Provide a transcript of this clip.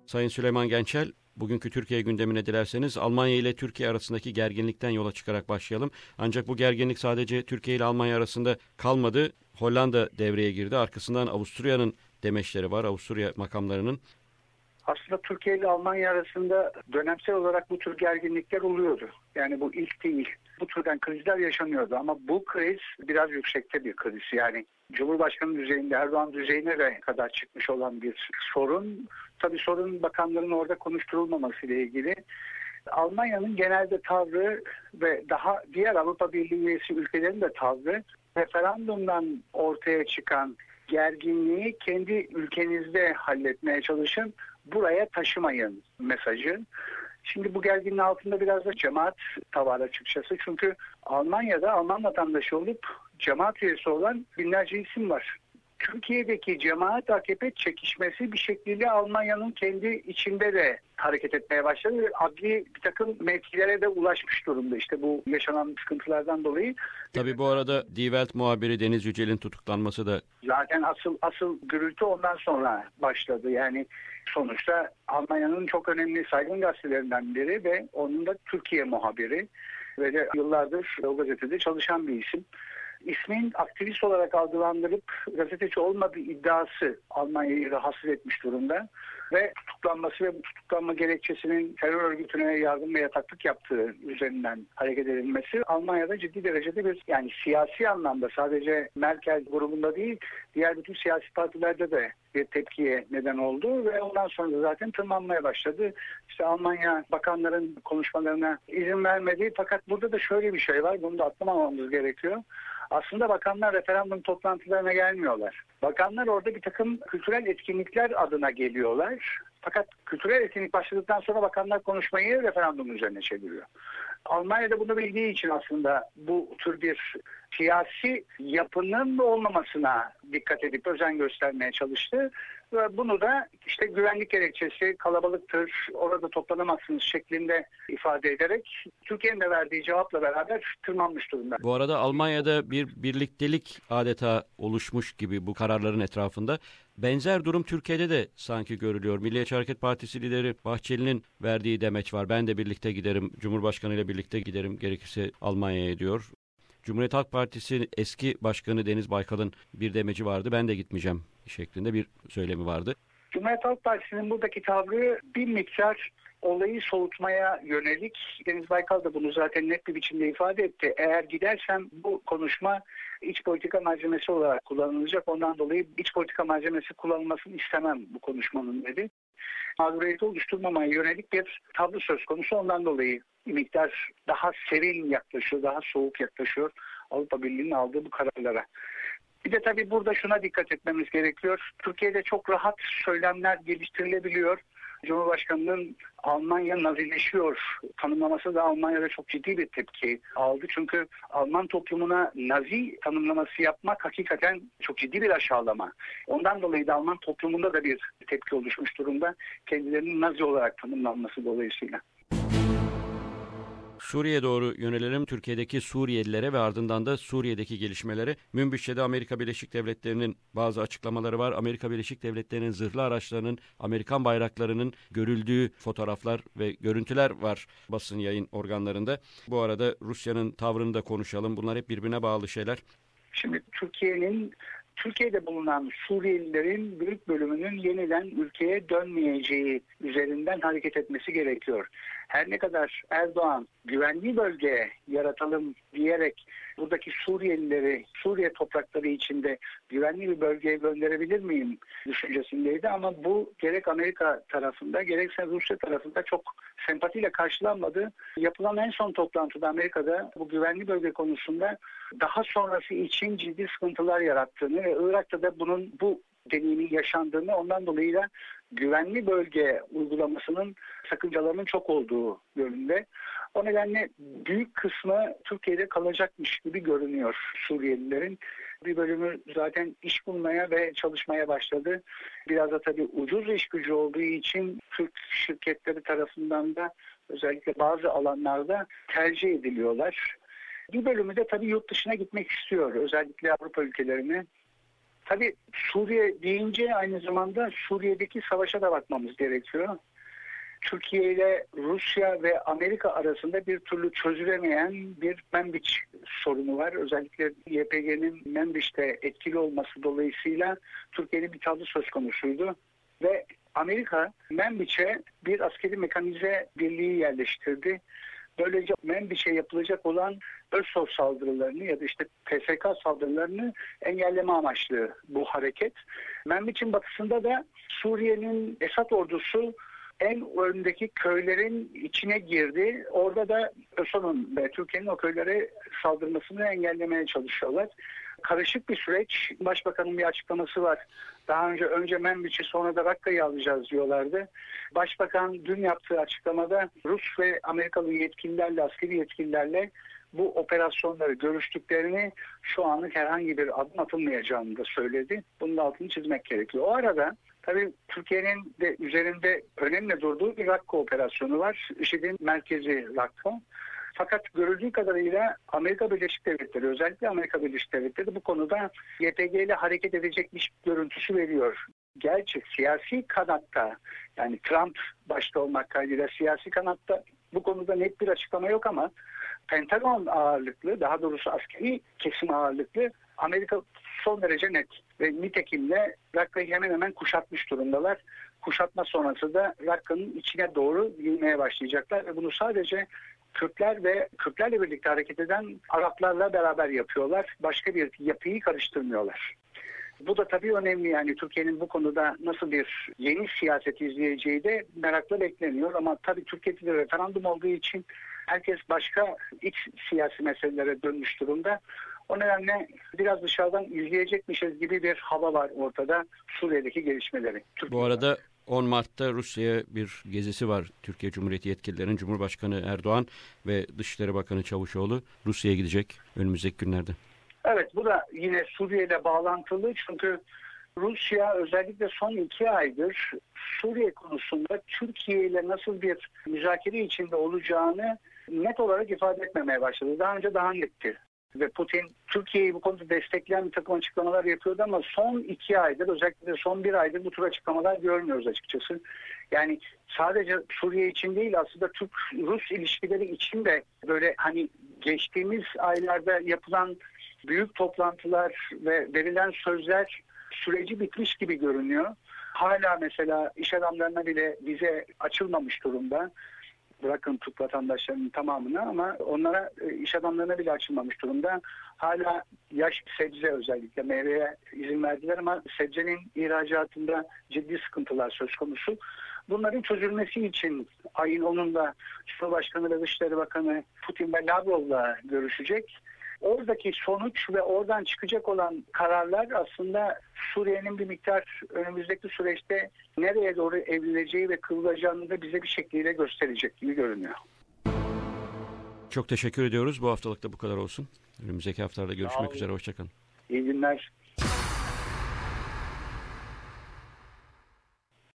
Sayın Süleyman Gençel, bugünkü Türkiye gündemine dilerseniz Almanya ile Türkiye arasındaki gerginlikten yola çıkarak başlayalım. Ancak bu gerginlik sadece Türkiye ile Almanya arasında kalmadı. Hollanda devreye girdi. Arkasından Avusturya'nın demeçleri var, Avusturya makamlarının. Aslında Türkiye ile Almanya arasında dönemsel olarak bu tür gerginlikler oluyordu. Yani bu ilk değil. Bu türden krizler yaşanıyordu ama bu kriz biraz yüksekte bir kriz. Yani Cumhurbaşkanı düzeyinde, Erdoğan düzeyine de kadar çıkmış olan bir sorun. Tabii sorun bakanların orada konuşturulmaması ile ilgili. Almanya'nın genelde tavrı ve daha diğer Avrupa Birliği üyesi ülkelerin de tavrı, referandumdan ortaya çıkan gerginliği kendi ülkenizde halletmeye çalışın, buraya taşımayın mesajı. Şimdi bu gerginliğin altında biraz da cemaat da var açıkçası. Çünkü Almanya'da Alman vatandaşı olup cemaat üyesi olan binlerce isim var. Türkiye'deki cemaat AKP çekişmesi bir şekilde Almanya'nın kendi içinde de hareket etmeye başladı. Adli bir takım mevkilere de ulaşmış durumda işte bu yaşanan sıkıntılardan dolayı. Tabii bu arada Die Welt muhabiri Deniz Yücel'in tutuklanması da... Zaten asıl gürültü ondan sonra başladı. Yani sonuçta Almanya'nın çok önemli saygın gazetelerinden biri ve onun da Türkiye muhabiri ve de yıllardır o gazetede çalışan bir isim. İsmin aktivist olarak algılandırıp gazeteci olmadığı iddiası Almanya'yı rahatsız etmiş durumda. Ve tutuklanması ve bu tutuklanma gerekçesinin terör örgütüne yardım ve yataklık yaptığı üzerinden hareket edilmesi Almanya'da ciddi derecede bir yani siyasi anlamda sadece Merkel grubunda değil diğer bütün siyasi partilerde de bir tepkiye neden oldu ve ondan sonra da zaten tırmanmaya başladı. İşte Almanya bakanların konuşmalarına izin vermedi fakat burada da şöyle bir şey var, bunu da atlamamamız gerekiyor. Aslında bakanlar referandum toplantılarına gelmiyorlar. Bakanlar orada bir takım kültürel etkinlikler adına geliyorlar. Fakat kültürel etkinlik başladıktan sonra bakanlar konuşmayı referandum üzerine çeviriyor. Almanya'da bunu bildiği için aslında bu tür bir siyasi yapının olmamasına dikkat edip özen göstermeye çalıştı. Ve bunu da işte güvenlik gerekçesi, kalabalıktır, orada toplanamazsınız şeklinde ifade ederek Türkiye'nin de verdiği cevapla beraber tırmanmış durumda. Bu arada Almanya'da bir birliktelik adeta oluşmuş gibi bu kararların etrafında. Benzer durum Türkiye'de de sanki görülüyor. Milliyetçi Hareket Partisi lideri Bahçeli'nin verdiği demeç var. Ben de birlikte giderim, Cumhurbaşkanı ile birlikte giderim, gerekirse Almanya'ya diyor. Cumhuriyet Halk Partisi eski başkanı Deniz Baykal'ın bir demeci vardı. Ben de gitmeyeceğim şeklinde bir söylemi vardı. Cumhuriyet Halk Partisi'nin buradaki tavrı bir miktar olayı soğutmaya yönelik. Deniz Baykal da bunu zaten net bir biçimde ifade etti. Eğer gidersem bu konuşma iç politika malzemesi olarak kullanılacak. Ondan dolayı iç politika malzemesi kullanılmasını istemem bu konuşmanın dedi. Mağduriyeti oluşturmamaya yönelik bir tablo söz konusu. Ondan dolayı bir miktar daha serin yaklaşıyor, daha soğuk yaklaşıyor Avrupa Birliği'nin aldığı bu kararlara. Bir de tabii burada şuna dikkat etmemiz gerekiyor. Türkiye'de çok rahat söylemler geliştirilebiliyor. Cumhurbaşkanı'nın Almanya nazileşiyor tanımlaması da Almanya'da çok ciddi bir tepki aldı. Çünkü Alman toplumuna nazi tanımlaması yapmak hakikaten çok ciddi bir aşağılama. Ondan dolayı da Alman toplumunda da bir tepki oluşmuş durumda. Kendilerinin nazi olarak tanımlanması dolayısıyla. Suriye'ye doğru yönelelim. Türkiye'deki Suriyelilere ve ardından da Suriye'deki gelişmeleri. Münbiş'te Amerika Birleşik Devletleri'nin bazı açıklamaları var. Amerika Birleşik Devletleri'nin zırhlı araçlarının, Amerikan bayraklarının görüldüğü fotoğraflar ve görüntüler var basın yayın organlarında. Bu arada Rusya'nın tavrını da konuşalım. Bunlar hep birbirine bağlı şeyler. Şimdi Türkiye'de bulunan Suriyelilerin büyük bölümünün yeniden ülkeye dönmeyeceği üzerinden hareket etmesi gerekiyor. Her ne kadar Erdoğan güvenli bölge yaratalım diyerek buradaki Suriyelileri Suriye toprakları içinde güvenli bir bölgeye gönderebilir miyim düşüncesindeydi ama bu gerek Amerika tarafında gerekse Rusya tarafında çok sempatiyle karşılanmadı. Yapılan en son toplantıda Amerika'da bu güvenli bölge konusunda daha sonrası için ciddi sıkıntılar yarattığını ve Irak'ta da bu deneyimi yaşandığını ondan dolayı da güvenli bölge uygulamasının sakıncalarının çok olduğu yönünde. O nedenle büyük kısmı Türkiye'de kalacakmış gibi görünüyor Suriyelilerin. Bir bölümü zaten iş bulmaya ve çalışmaya başladı. Biraz da tabii ucuz iş gücü olduğu için Türk şirketleri tarafından da özellikle bazı alanlarda tercih ediliyorlar. Bir bölümü de tabii yurt dışına gitmek istiyor. Özellikle Avrupa ülkelerine. Tabii Suriye deyince aynı zamanda Suriye'deki savaşa da bakmamız gerekiyor. Türkiye ile Rusya ve Amerika arasında bir türlü çözülemeyen bir Menbiç sorunu var. Özellikle YPG'nin Menbiç'te etkili olması dolayısıyla Türkiye'nin bir tavrı söz konusuydu. Ve Amerika Menbiç'e bir askeri mekanize birliği yerleştirdi. Böylece Menbiç'e yapılacak olan ÖSOV saldırılarını ya da işte PSK saldırılarını engelleme amaçlı bu hareket. Menbiç'in batısında da Suriye'nin Esad ordusu en öndeki köylerin içine girdi. Orada da ÖSOV'un ve Türkiye'nin o köylere saldırmasını engellemeye çalışıyorlar. Karışık bir süreç. Başbakanın bir açıklaması var. Daha önce Menbiç'i sonra da Rakka'yı alacağız diyorlardı. Başbakan dün yaptığı açıklamada Rus ve Amerikalı yetkililerle, askeri yetkililerle bu operasyonları görüştüklerini, şu anlık herhangi bir adım atılmayacağını da söyledi. Bunun altını çizmek gerekiyor. O arada tabii Türkiye'nin de üzerinde önemli durduğu bir Rakka operasyonu var. IŞİD'in merkezi Rakka. Fakat görüldüğü kadarıyla Amerika Birleşik Devletleri, özellikle Amerika Birleşik Devletleri bu konuda YPG ile hareket edecekmiş görüntüsü veriyor. Gerçi siyasi kanatta, yani Trump başta olmak kaydıyla siyasi kanatta bu konuda net bir açıklama yok ama Pentagon ağırlıklı, daha doğrusu askeri kesim ağırlıklı Amerika son derece net ve nitekim de Rakka'yı hemen hemen kuşatmış durumdalar. Kuşatma sonrası da Rakka'nın içine doğru girmeye başlayacaklar ve bunu sadece Kürtler ve Kürtlerle birlikte hareket eden Araplarla beraber yapıyorlar. Başka bir yapıyı karıştırmıyorlar. Bu da tabii önemli, yani Türkiye'nin bu konuda nasıl bir yeni siyaset izleyeceği de merakla bekleniyor. Ama tabii Türkiye'de de referandum olduğu için herkes başka iç siyasi meselelere dönmüş durumda. O nedenle biraz dışarıdan izleyecekmişiz gibi bir hava var ortada Suriye'deki gelişmeleri. Bu arada 10 Mart'ta Rusya'ya bir gezisi var. Türkiye Cumhuriyeti yetkililerinin, Cumhurbaşkanı Erdoğan ve Dışişleri Bakanı Çavuşoğlu Rusya'ya gidecek önümüzdeki günlerde. Evet, bu da yine Suriye ile bağlantılı çünkü Rusya özellikle son 2 aydır Suriye konusunda Türkiye ile nasıl bir müzakere içinde olacağını net olarak ifade etmemeye başladı. Daha önce daha netti. Ve Putin Türkiye'yi bu konuda destekleyen bir takım açıklamalar yapıyordu ama son 2 aydır, özellikle son 1 aydır bu tür açıklamalar görmüyoruz açıkçası. Yani sadece Suriye için değil, aslında Türk-Rus ilişkileri için de böyle hani geçtiğimiz aylarda yapılan büyük toplantılar ve verilen sözler süreci bitmiş gibi görünüyor. Hala mesela iş adamlarına bile vize açılmamış durumda. Bırakın Türk vatandaşlarının tamamına, ama onlara, iş adamlarına bile açılmamış durumda. Hala yaş sebze, özellikle meyveye izin verdiler ama sebzenin ihracatında ciddi sıkıntılar söz konusu. Bunların çözülmesi için ayın 10'unda Cumhurbaşkanı ve Dışişleri Bakanı Putin ve Lavrov'la görüşecek. Oradaki sonuç ve oradan çıkacak olan kararlar aslında Suriye'nin bir miktar önümüzdeki süreçte nereye doğru evrileceği ve kıvrılacağını da bize bir şekliyle gösterecek gibi görünüyor. Çok teşekkür ediyoruz. Bu haftalık da bu kadar olsun. Önümüzdeki haftalarda görüşmek üzere. Hoşçakalın. İyi günler.